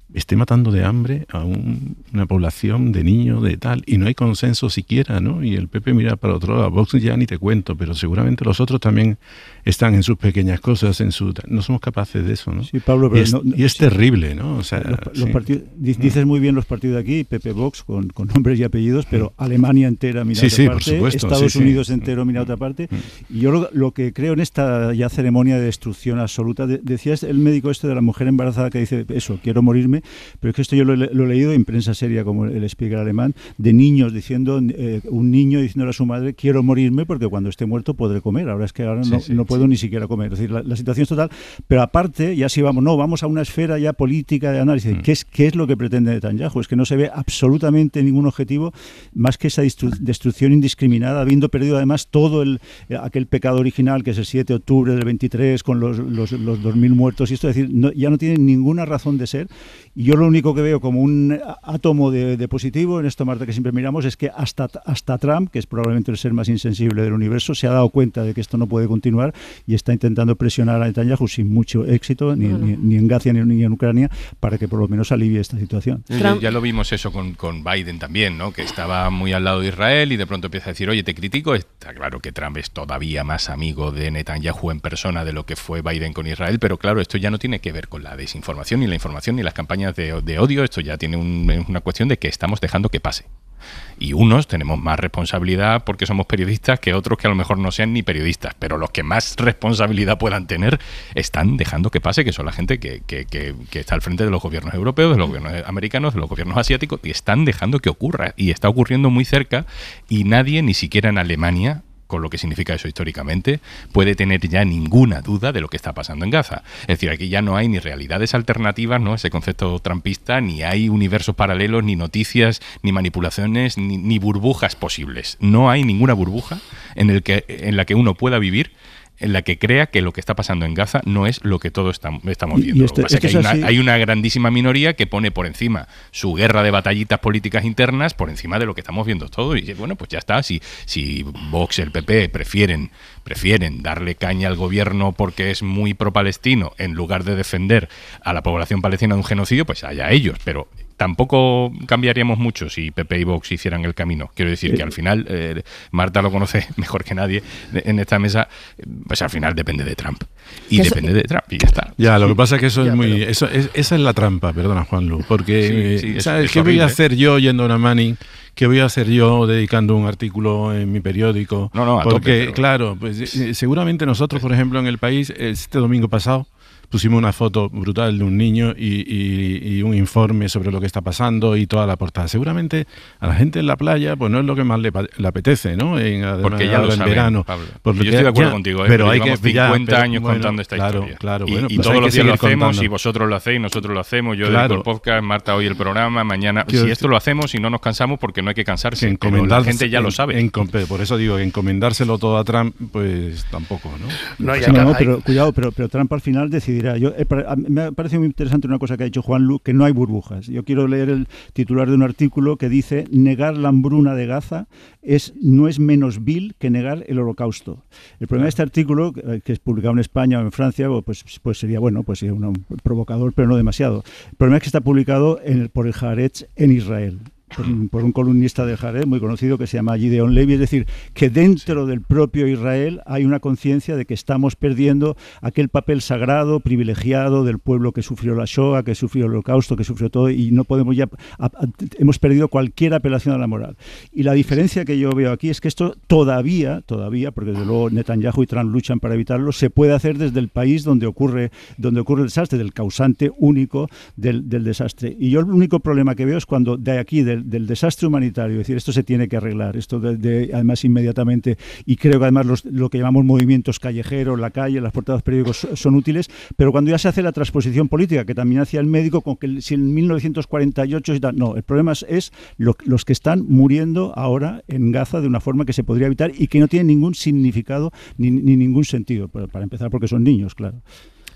esté matando de hambre a un, una población de niños, de tal, y no hay consenso siquiera, ¿no? Y el P P mira para otro lado, Vox ya ni te cuento, pero seguramente los otros también están en sus pequeñas cosas, en su no somos capaces de eso, ¿no? Sí, Pablo, pero y es, no, no, y es sí, terrible, ¿no? O sea, los, los sí. partidos, dices muy bien los partidos de aquí, P P Vox con, con nombres y apellidos, pero Alemania entera mira sí, otra sí, parte, por supuesto, Estados sí, Unidos sí. entero mira otra parte, y yo lo, lo que creo en esta ya ceremonia de destrucción absoluta, de, decías el médico este de la mujer embarazada que dice eso, quiero morirme, pero es que esto yo lo, lo he leído en prensa seria como el Spiegel alemán, de niños diciendo, eh, un niño diciéndole a su madre, quiero morirme porque cuando esté muerto podré comer, ahora es que ahora no, sí, sí, no puedo sí. ni siquiera comer, es decir, la, la situación es total, pero aparte, ya si vamos, no, vamos a una esfera ya política de análisis, mm. ¿qué es, qué es lo que pretende Netanyahu? Es que no se ve absolutamente ningún objetivo más que esa destru destrucción indiscriminada, habiendo perdido además todo el, aquel pecado original que es el siete de octubre del veintitrés con los, los, los dos mil muertos y esto, es decir, no, ya no tiene ninguna razón de ser, y yo lo único que veo como un átomo de, de positivo en esto, Marta, que siempre miramos, es que hasta, hasta Trump, que es probablemente el ser más insensible del universo, se ha dado cuenta de que esto no puede continuar y está intentando presionar a Netanyahu sin mucho éxito, ni, bueno. ni, ni en Gaza ni, ni en Ucrania, para que por lo menos alivie esta situación. Ya, ya lo vimos eso con, con Biden también, ¿no? Que estaba muy al lado de Israel y de pronto empieza a decir, oye, te critico. Está claro que Trump es todavía más amigo de Netanyahu en persona de lo que fue Biden con Israel, pero claro, esto ya no tiene que ver con la desinformación, ni la información, ni las campañas de, de odio. Esto ya tiene un, una cuestión de que estamos dejando que pase. Y unos tenemos más responsabilidad porque somos periodistas que otros que a lo mejor no sean ni periodistas, pero los que más responsabilidad puedan tener están dejando que pase, que son la gente que, que, que, que está al frente de los gobiernos europeos, de los gobiernos americanos, de los gobiernos asiáticos, y están dejando que ocurra, y está ocurriendo muy cerca, y nadie, ni siquiera en Alemania, con lo que significa eso históricamente, puede tener ya ninguna duda de lo que está pasando en Gaza. Es decir, aquí ya no hay ni realidades alternativas, ¿no? Ese concepto trumpista, ni hay universos paralelos, ni noticias, ni manipulaciones, ni, ni burbujas posibles. No hay ninguna burbuja en, el que, en la que uno pueda vivir en la que crea que lo que está pasando en Gaza no es lo que todos estamos viendo. Y esto, lo que pasa es que hay, una, hay una grandísima minoría que pone por encima su guerra de batallitas políticas internas por encima de lo que estamos viendo todos. Y bueno, pues ya está. Si, si Vox, el P P prefieren, prefieren darle caña al gobierno porque es muy pro-palestino en lugar de defender a la población palestina de un genocidio, pues allá ellos. Pero tampoco cambiaríamos mucho si P P y Vox hicieran el camino. Quiero decir que al final, eh, Marta lo conoce mejor que nadie en esta mesa, pues al final depende de Trump. Y eso, depende de Trump, y ya está. Ya, lo que pasa es que eso ya, es muy... Eso, es, esa es la trampa, perdona, Juanlu, porque, sí, sí, ¿sabes es, es qué horrible. Voy a hacer yo yendo a una Manning? ¿Qué voy a hacer yo dedicando un artículo en mi periódico? No, no, a porque, tope, pero... claro, pues seguramente nosotros, por ejemplo, en El País, este domingo pasado, pusimos una foto brutal de un niño y, y, y un informe sobre lo que está pasando y toda la portada. Seguramente a la gente en la playa pues no es lo que más le, le apetece, ¿no? En, porque ya lo en saben, verano. Pablo. Porque yo estoy de acuerdo ya, contigo, ¿eh? pero hay llevamos que cincuenta ya, pero, años bueno, contando esta claro, historia. Claro, y, bueno, y pues todos los días lo hacemos, contando. y vosotros lo hacéis, nosotros lo hacemos, yo claro. dedico el podcast, Marta hoy el programa, mañana... Quiero si esto lo hacemos y no nos cansamos porque no hay que cansarse, que pero la gente ya en, lo sabe. En, por eso digo, encomendárselo todo a Trump, pues tampoco, ¿no? No, sí, no, no pero cuidado, pero, pero Trump al final decidirá. Yo, eh, me parece muy interesante una cosa que ha dicho Juanlu, que no hay burbujas. Yo quiero leer el titular de un artículo que dice: negar la hambruna de Gaza es, no es menos vil que negar el holocausto. El problema de este artículo, que es publicado en España o en Francia, pues, pues sería, bueno, pues sería un provocador, pero no demasiado. El problema es que está publicado en el, por el Haaretz en Israel. Por un, por un columnista del Haaretz muy conocido que se llama Gideon Levy, es decir, que dentro del propio Israel hay una conciencia de que estamos perdiendo aquel papel sagrado, privilegiado del pueblo que sufrió la Shoah, que sufrió el Holocausto, que sufrió todo, y no podemos ya, a, a, hemos perdido cualquier apelación a la moral. Y la diferencia que yo veo aquí es que esto todavía, todavía, porque desde luego Netanyahu y Trump luchan para evitarlo, se puede hacer desde el país donde ocurre, donde ocurre el desastre, del causante único del, del desastre. Y yo el único problema que veo es cuando de aquí, del del desastre humanitario, es decir, esto se tiene que arreglar, esto de, de, además inmediatamente, y creo que además los, lo que llamamos movimientos callejeros, la calle, las portadas periódicos son útiles, pero cuando ya se hace la transposición política, que también hacía el médico, con que si en mil novecientos cuarenta y ocho y tal, no, el problema es, es lo, los que están muriendo ahora en Gaza de una forma que se podría evitar y que no tiene ningún significado ni, ni ningún sentido, para, para empezar porque son niños, claro.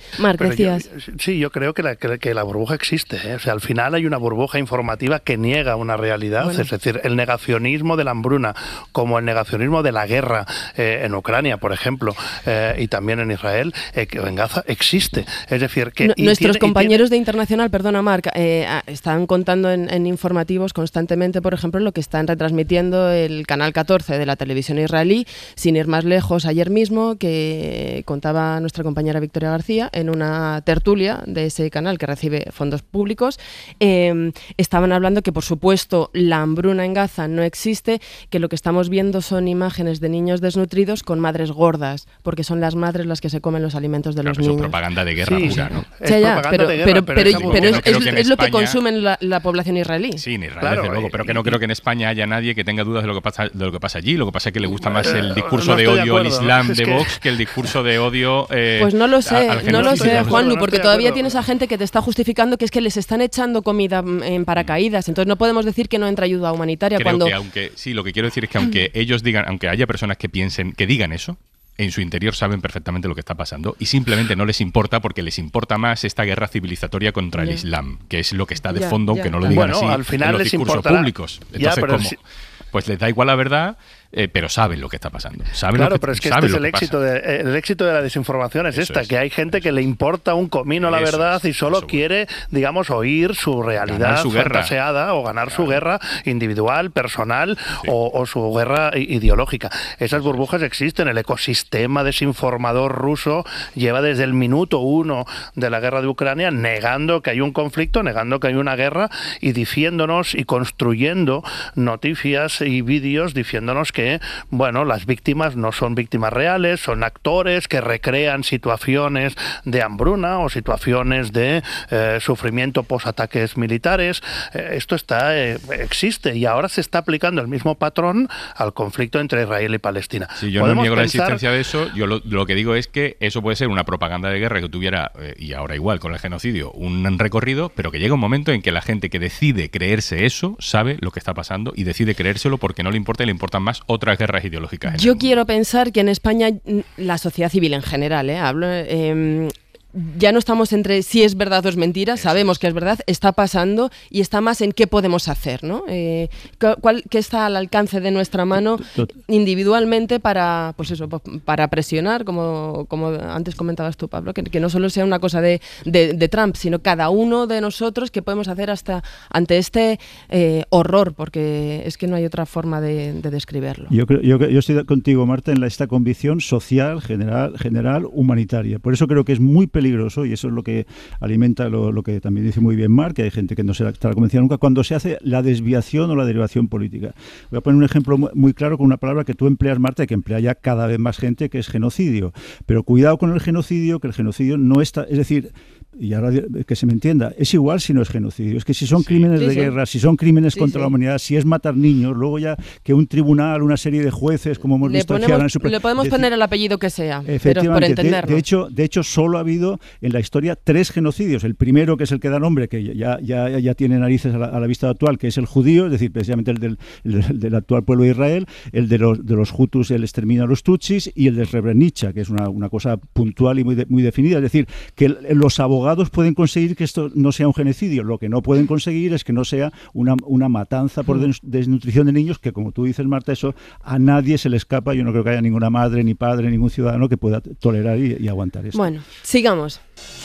Marc, Pero decías. Yo, sí, yo creo que la, que, que la burbuja existe, ¿eh? O sea, al final hay una burbuja informativa que niega una realidad, bueno. Es decir, el negacionismo de la hambruna, como el negacionismo de la guerra eh, en Ucrania, por ejemplo, eh, y también en Israel, eh, que en Gaza existe. Es decir, que... No, nuestros tiene, compañeros tiene... de Internacional, perdona Marc, eh, están contando en, en informativos constantemente, por ejemplo, lo que están retransmitiendo el Canal catorce de la televisión israelí, sin ir más lejos, ayer mismo, que contaba nuestra compañera Victoria García en una tertulia de ese canal que recibe fondos públicos. Eh, estaban hablando que, por supuesto, la hambruna en Gaza no existe, que lo que estamos viendo son imágenes de niños desnutridos con madres gordas, porque son las madres las que se comen los alimentos de claro, los niños. Es propaganda de guerra sí, pura, ¿no? Es sí, ya, propaganda pero, de guerra, pero, pero, pero, es, pero no es, es, en es lo que España... consumen la, la población israelí. Sí, en Israel, claro, desde luego, pero que no creo que en España haya nadie que tenga dudas de lo que pasa, de lo que pasa allí. Lo que pasa es que le gusta más el discurso no de estoy odio de al acuerdo, Islam es de que... Vox que el discurso de odio eh, Pues no lo sé, al no lo sé, no Juanlu, no porque estoy todavía acuerdo. tienes a gente que te está justificando que es que les están echando comida en paracaídas, entonces no podemos decir que no entra ayuda humanitaria creo cuando... que aunque sí, lo que quiero decir es que aunque ellos digan, aunque haya personas que piensen, que digan eso, en su interior saben perfectamente lo que está pasando y simplemente no les importa porque les importa más esta guerra civilizatoria contra el Ya. Islam, que es lo que está de Ya, fondo, ya. aunque no lo digan Bueno, así al final en los les discursos importará. públicos. Ya, Entonces, pero ¿cómo? si- Pues les da igual la verdad, eh, pero saben lo que está pasando. Saben Claro, lo que, pero es que saben este es lo el que éxito, pasa. de, el éxito de la desinformación es Eso esta, es. que hay gente que le importa un comino la Eso verdad es, y solo eso quiere, digamos, oír su realidad Ganar su guerra. fantaseada o ganar Claro. su guerra individual, personal Sí. o, o su guerra i- ideológica. Esas burbujas existen, el ecosistema desinformador ruso lleva desde el minuto uno de la guerra de Ucrania negando que hay un conflicto, negando que hay una guerra y diciéndonos y construyendo noticias y vídeos diciéndonos que, bueno, las víctimas no son víctimas reales, son actores que recrean situaciones de hambruna o situaciones de eh, sufrimiento post-ataques militares. Eh, esto está eh, existe y ahora se está aplicando el mismo patrón al conflicto entre Israel y Palestina. Si yo no Podemos niego la pensar- existencia de eso, yo lo, lo que digo es que eso puede ser una propaganda de guerra que tuviera, eh, y ahora igual con el genocidio, un recorrido, pero que llega un momento en que la gente que decide creerse eso sabe lo que está pasando y decide creérselo porque no le importa y le importan más otras guerras ideológicas. en Yo el quiero pensar que en España, mm, la sociedad civil en general, ¿eh? Hablo, eh, ya no estamos entre si es verdad o es mentira, Eso sabemos es. que es verdad, está pasando y está más en qué podemos hacer, ¿no? Eh, cu- cuál, qué está al alcance de nuestra mano Tot- individualmente para, pues eso, pa- para presionar, como, como antes comentabas tú, Pablo, que, que no solo sea una cosa de, de, de Trump, sino cada uno de nosotros qué podemos hacer hasta ante este eh, horror, porque es que no hay otra forma de, de describirlo. Yo, creo, yo, yo estoy contigo, Marta, en la, esta convicción social, general, general, humanitaria. Por eso creo que es muy peligroso, y eso es lo que alimenta lo, lo que también dice muy bien Marc, que hay gente que no se estará convencida nunca, cuando se hace la desviación o la derivación política. Voy a poner un ejemplo muy, muy claro con una palabra que tú empleas, Marta, y que emplea ya cada vez más gente, que es genocidio. Pero cuidado con el genocidio, que el genocidio no está... Es decir, y ahora que se me entienda, es igual si no es genocidio. Es que si son Sí. crímenes Sí, de sí. guerra, si son crímenes Sí, contra sí. la humanidad, si es matar niños, luego ya que un tribunal, una serie de jueces, como hemos Le, visto aquí ponemos- ahora en el Supremo, le podemos decir- poner el apellido que sea, pero por Efectivamente, de, entendernos. de hecho, de hecho, solo ha habido en la historia tres genocidios. El primero, que es el que da nombre, que ya, ya, ya tiene narices a la, a la vista actual, que es el judío, es decir, precisamente el del, el del actual pueblo de Israel, el de los, de los hutus, el exterminio a los tutsis, y el de Srebrenica, que es una, una cosa puntual y muy, de- muy definida. Es decir, que el- los abogados pueden conseguir que esto no sea un genocidio. Lo que no pueden conseguir es que no sea una, una matanza por des- desnutrición de niños, que, como tú dices, Marta, eso a nadie se le escapa. Yo no creo que haya ninguna madre, ni padre, ningún ciudadano que pueda tolerar y, y aguantar esto. Bueno, sigamos.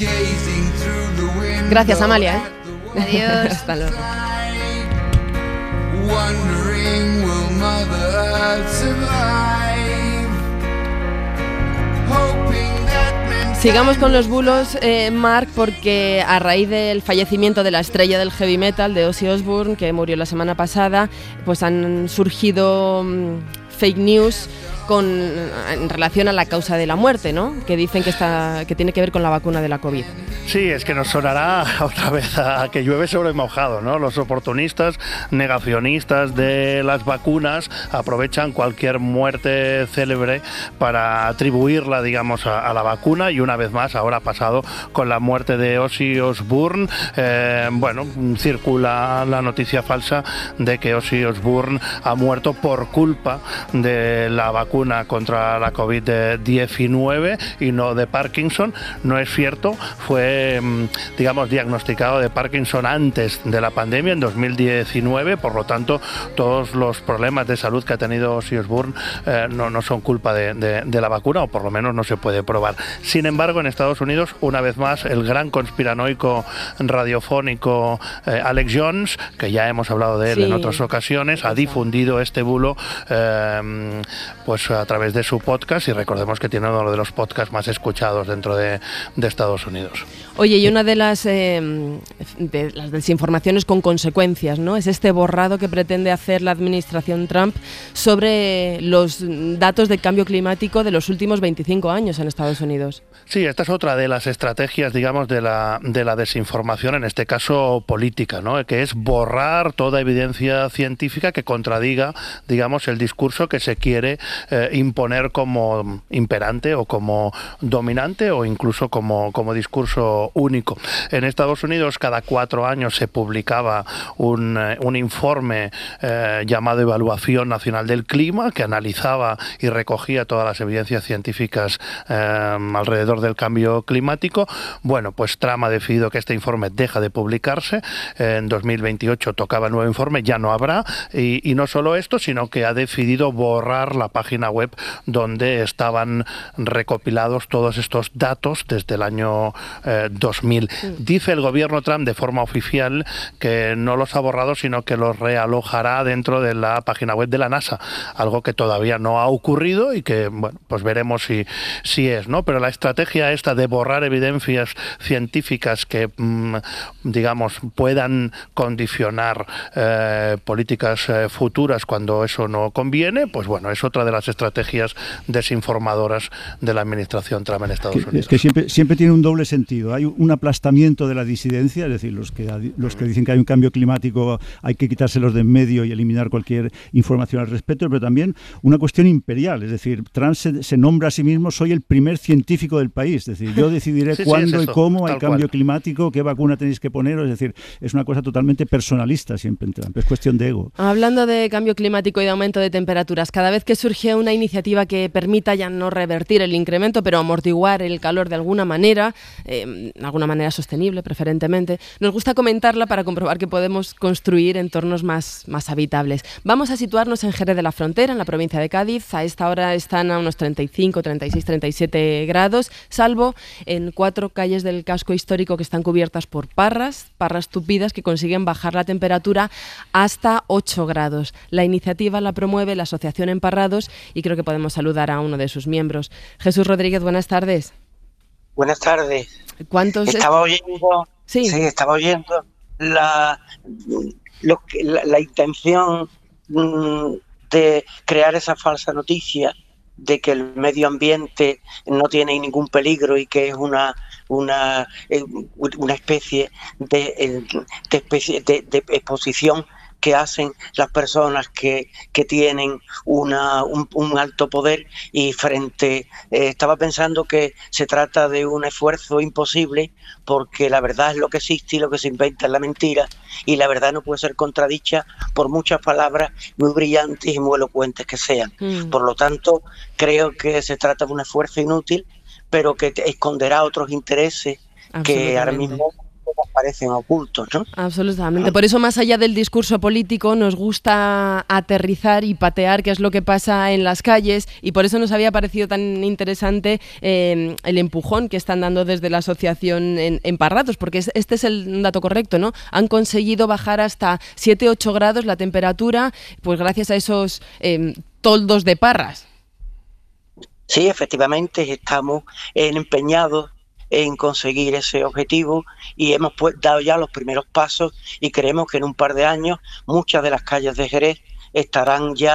Gracias, Amalia. ¿eh? Adiós. Hasta luego. Wondering will Mother Earth survive? Hoping that men- Sigamos con los bulos, eh, Marc, porque a raíz del fallecimiento de la estrella del heavy metal, de Ozzy Osbourne, que murió la semana pasada, pues han surgido mm, fake news con, en relación a la causa de la muerte, ¿no? Que dicen que, está, que tiene que ver con la vacuna de la COVID. Sí, es que nos sonará otra vez a que llueve sobre mojado, ¿no? Los oportunistas, negacionistas de las vacunas aprovechan cualquier muerte célebre para atribuirla, digamos, a, a la vacuna, y una vez más ahora ha pasado con la muerte de Ozzy Osbourne. Eh, bueno, circula la noticia falsa de que Ozzy Osbourne ha muerto por culpa de la vacuna contra la COVID diecinueve y no de Parkinson. No es cierto, fue digamos diagnosticado de Parkinson antes de la pandemia, en dos mil diecinueve, por lo tanto todos los problemas de salud que ha tenido Ozzy Osbourne eh, no, no son culpa de, de, de la vacuna, o por lo menos no se puede probar. Sin embargo, en Estados Unidos, una vez más, el gran conspiranoico radiofónico eh, Alex Jones, que ya hemos hablado de él sí. en otras ocasiones, ha difundido este bulo eh, pues a través de su podcast, y recordemos que tiene uno de los podcasts más escuchados dentro de, de Estados Unidos. Oye, y una de las, eh, de las desinformaciones con consecuencias, ¿no? Es este borrado que pretende hacer la administración Trump sobre los datos de cambio climático de los últimos veinticinco años en Estados Unidos. Sí, esta es otra de las estrategias, digamos, de la, de la desinformación, en este caso política, ¿no? Que es borrar toda evidencia científica que contradiga, digamos, el discurso que se quiere eh, imponer como imperante o como dominante, o incluso como, como discurso único. En Estados Unidos cada cuatro años se publicaba un, un informe eh, llamado Evaluación Nacional del Clima, que analizaba y recogía todas las evidencias científicas eh, alrededor del cambio climático. Bueno, pues Trump ha decidido que este informe deja de publicarse. En dos mil veintiocho tocaba el nuevo informe, ya no habrá, y, y no solo esto, sino que ha decidido borrar la página web donde estaban recopilados todos estos datos desde el año eh, dos mil. Dice el gobierno Trump de forma oficial que no los ha borrado, sino que los realojará dentro de la página web de la NASA, algo que todavía no ha ocurrido y que, bueno, pues veremos si, si es, ¿no? Pero la estrategia esta de borrar evidencias científicas que, mmm, digamos, puedan condicionar eh, políticas eh, futuras cuando eso no conviene, pues bueno, es otra de las estrategias desinformadoras de la administración Trump en Estados Unidos. Es que siempre, siempre tiene un doble sentido. Hay un aplastamiento de la disidencia, es decir, los que, los que dicen que hay un cambio climático hay que quitárselos de en medio y eliminar cualquier información al respecto, pero también una cuestión imperial, es decir, Trump se, se nombra a sí mismo: soy el primer científico del país, es decir, yo decidiré sí, cuándo sí, y cómo hay cambio cual. climático, qué vacuna tenéis que poneros, es decir, es una cosa totalmente personalista siempre en Trump, es cuestión de ego. Hablando de cambio climático y de aumento de temperaturas, cada vez que surge una iniciativa que permita ya no revertir el incremento, pero amortiguar el calor de alguna manera, eh, de alguna manera sostenible preferentemente, nos gusta comentarla para comprobar que podemos construir entornos más, más habitables. Vamos a situarnos en Jerez de la Frontera, en la provincia de Cádiz. A esta hora están a unos treinta y cinco, treinta y seis, treinta y siete grados, salvo en cuatro calles del casco histórico que están cubiertas por parras, parras tupidas que consiguen bajar la temperatura hasta ocho grados. La iniciativa la promueve la Asociación Emparrados y creo que podemos saludar a uno de sus miembros. Jesús Rodríguez, buenas tardes. Buenas tardes. ¿Cuántos? Estaba oyendo, sí. sí, estaba oyendo la, lo que, la, la intención mmm, de crear esa falsa noticia de que el medio ambiente no tiene ningún peligro y que es una una una especie de, de, especie de, de exposición que hacen las personas que, que tienen una, un, un alto poder, y frente eh, estaba pensando que se trata de un esfuerzo imposible, porque la verdad es lo que existe y lo que se inventa es la mentira, y la verdad no puede ser contradicha por muchas palabras muy brillantes y muy elocuentes que sean. Mm. Por lo tanto, creo que se trata de un esfuerzo inútil, pero que esconderá otros intereses que ahora mismo parecen ocultos, ¿no? Absolutamente. Por eso, más allá del discurso político, nos gusta aterrizar y patear qué es lo que pasa en las calles, y por eso nos había parecido tan interesante eh, el empujón que están dando desde la asociación en, Emparrados, porque es, este es el dato correcto, ¿no? Han conseguido bajar hasta siete, ocho grados la temperatura, pues gracias a esos eh, toldos de parras. Sí, efectivamente, estamos empeñados en conseguir ese objetivo y hemos pues, dado ya los primeros pasos, y creemos que en un par de años muchas de las calles de Jerez estarán ya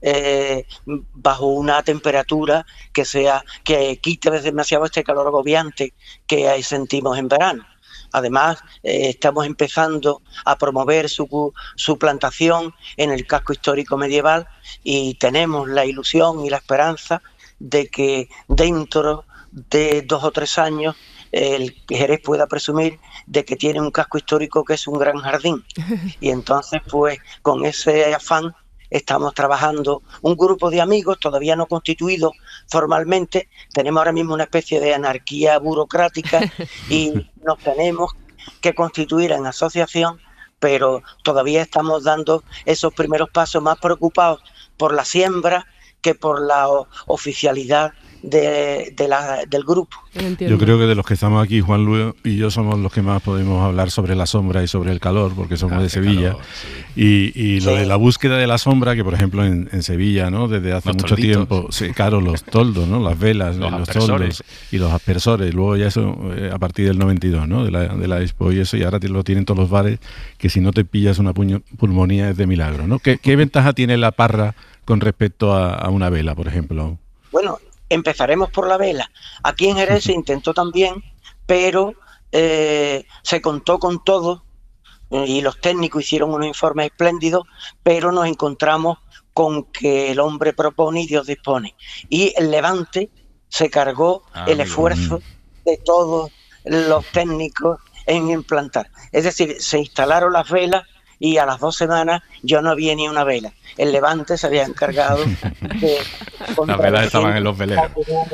eh, bajo una temperatura que sea que quite demasiado este calor agobiante que sentimos en verano. Además, eh, estamos empezando a promover su, su plantación en el casco histórico medieval y tenemos la ilusión y la esperanza de que dentro de dos o tres años el Jerez pueda presumir de que tiene un casco histórico que es un gran jardín. Y entonces, pues, con ese afán estamos trabajando un grupo de amigos todavía no constituido formalmente. Tenemos ahora mismo una especie de anarquía burocrática y nos tenemos que constituir en asociación, pero todavía estamos dando esos primeros pasos, más preocupados por la siembra que por la oficialidad de, de la, del grupo. Yo creo que de los que estamos aquí, Juan Luis y yo somos los que más podemos hablar sobre la sombra y sobre el calor, porque somos ah, de Sevilla. Calor, sí. y, y lo sí. de la búsqueda de la sombra, que por ejemplo en, en Sevilla, ¿no? Desde hace los mucho tolditos. tiempo, sí, claro, los toldos, ¿no? Las velas, los, los toldos y los aspersores. Luego ya eso eh, a partir del noventa y dos, ¿no? De la, de la Expo y eso, y ahora lo tienen todos los bares, que si no te pillas una puño, pulmonía es de milagro, ¿no? ¿Qué, qué ventaja tiene la parra con respecto a, a una vela, por ejemplo? Bueno, empezaremos por la vela. Aquí en Jerez se intentó también, pero eh, se contó con todo eh, y los técnicos hicieron unos informes espléndidos, pero nos encontramos con que el hombre propone y Dios dispone. Y el Levante se cargó ah, el esfuerzo bien. de todos los técnicos en implantar. Es decir, se instalaron las velas y a las dos semanas yo no había ni una vela. El Levante se había encargado de... Las velas estaban en los veleros.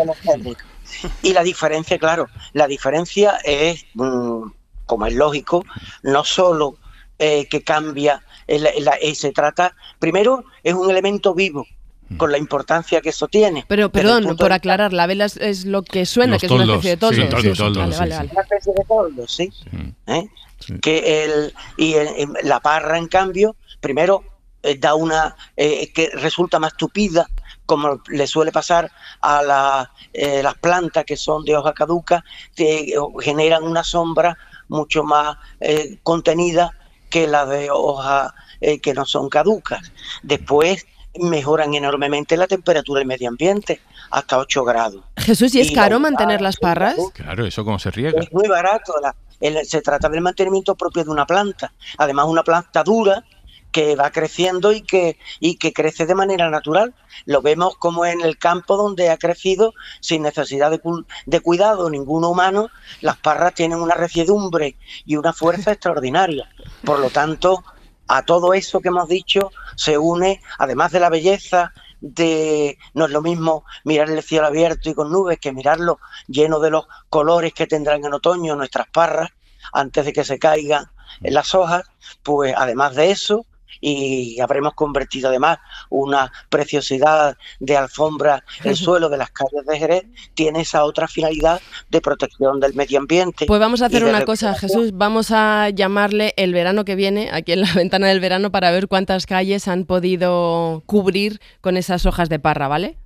Y la diferencia, claro, la diferencia es, mmm, como es lógico, no solo eh, que cambia, el, el, el, se trata, primero es un elemento vivo, con la importancia que eso tiene. Pero, perdón, por aclarar, la vela es, es lo que suena, los que toldos, es una especie de toldo. Sí, toldo, sí, toldo, vale, sí, vale, sí. vale. Una especie de toldo, ¿sí? sí. ¿Eh? sí. Que el, y el, la parra, en cambio, primero eh, da una eh, que resulta más tupida, como le suele pasar a la, eh, las plantas que son de hoja caduca, que generan una sombra mucho más eh, contenida que la de hojas eh, que no son caducas. Después mejoran enormemente la temperatura del medio ambiente, hasta ocho grados. Jesús, ¿y es y caro la, mantener las parras? Claro, ¿eso cómo se riega? Es muy barato. La, el, se trata del mantenimiento propio de una planta. Además, una planta dura que va creciendo y que, y que crece de manera natural. Lo vemos como en el campo donde ha crecido sin necesidad de, de cuidado ninguno humano. Las parras tienen una resiedumbre y una fuerza extraordinaria. Por lo tanto, a todo eso que hemos dicho se une, además de la belleza, de no es lo mismo mirar el cielo abierto y con nubes que mirarlo lleno de los colores que tendrán en otoño nuestras parras antes de que se caigan en las hojas. Pues además de eso, y habremos convertido además una preciosidad de alfombra el suelo de las calles de Jerez, tiene esa otra finalidad de protección del medio ambiente. Pues vamos a hacer una cosa, Jesús, vamos a llamarle el verano que viene, aquí en la ventana del verano, para ver cuántas calles han podido cubrir con esas hojas de parra, ¿vale?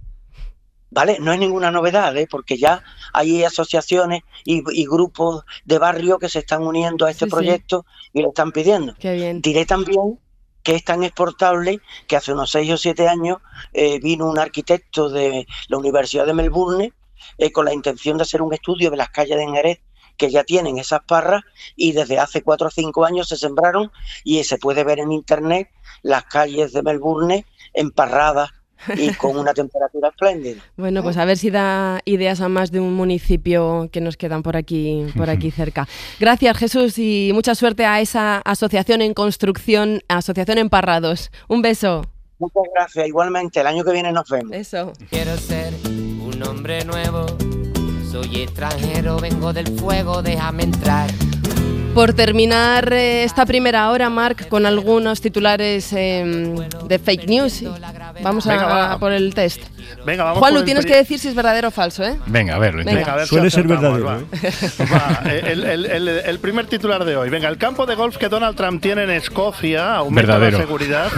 Vale, no es ninguna novedad, ¿eh? Porque ya hay asociaciones y, y grupos de barrio que se están uniendo a este sí, proyecto sí. y lo están pidiendo. Qué bien. Diré también que es tan exportable que hace unos seis o siete años eh, vino un arquitecto de la Universidad de Melbourne eh, con la intención de hacer un estudio de las calles de Jerez que ya tienen esas parras, y desde hace cuatro o cinco años se sembraron y se puede ver en internet las calles de Melbourne emparradas y con una temperatura espléndida. Bueno, pues a ver si da ideas a más de un municipio que nos quedan por aquí, por aquí cerca. Gracias, Jesús, y mucha suerte a esa asociación en construcción, Asociación Emparrados. Un beso. Muchas gracias, igualmente, el año que viene nos vemos. Eso. Quiero ser un hombre nuevo, soy extranjero, vengo del fuego, déjame entrar. Por terminar eh, esta primera hora, Marc, con algunos titulares eh, de fake news. Vamos a, Venga, a por el test. Venga, vamos. Juanlu, tienes que decir si es verdadero o falso, ¿eh? Venga, a ver, lo Venga, a ver Suele si ser verdadero. ¿eh? Va, el, el, el, el primer titular de hoy. Venga, el campo de golf que Donald Trump tiene en Escocia aumenta verdadero. la seguridad.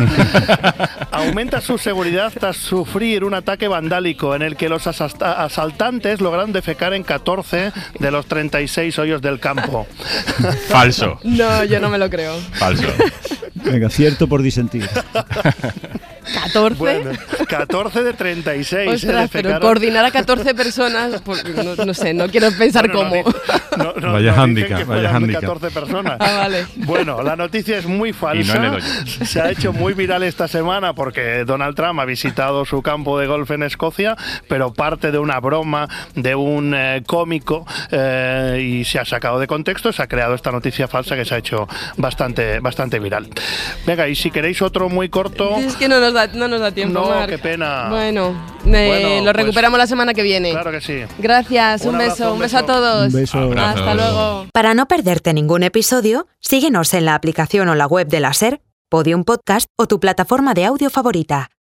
aumenta su seguridad tras sufrir un ataque vandálico en el que los asaltantes lograron defecar en catorce de los treinta y seis hoyos del campo. Falso. No, yo no me lo creo. Falso. Venga, cierto por disentir. ¿catorce? Bueno, catorce de treinta y seis. Ostras, ¿eh? pero coordinar a catorce personas, pues, no, no sé, no quiero pensar bueno, cómo. No, no, vaya no handicap, vaya handicap. catorce personas. Ah, vale. Bueno, la noticia es muy falsa. Y no en el hoyo. Se ha hecho muy viral esta semana porque Donald Trump ha visitado su campo de golf en Escocia, pero parte de una broma de un eh, cómico eh, y se ha sacado de contexto, se ha creado esta noticia falsa que se ha hecho bastante, bastante viral. Venga, y si queréis otro muy corto... Es que no nos da, no nos da tiempo, No, Marc. qué pena. Bueno, eh, Bueno, lo pues, recuperamos la semana que viene. Claro que sí. Gracias, un, Un beso, abrazo, un un beso a beso. todos. Un beso. Abrazo. Hasta luego. Para no perderte ningún episodio, síguenos en la aplicación o la web de la SER, Podium Podcast o tu plataforma de audio favorita.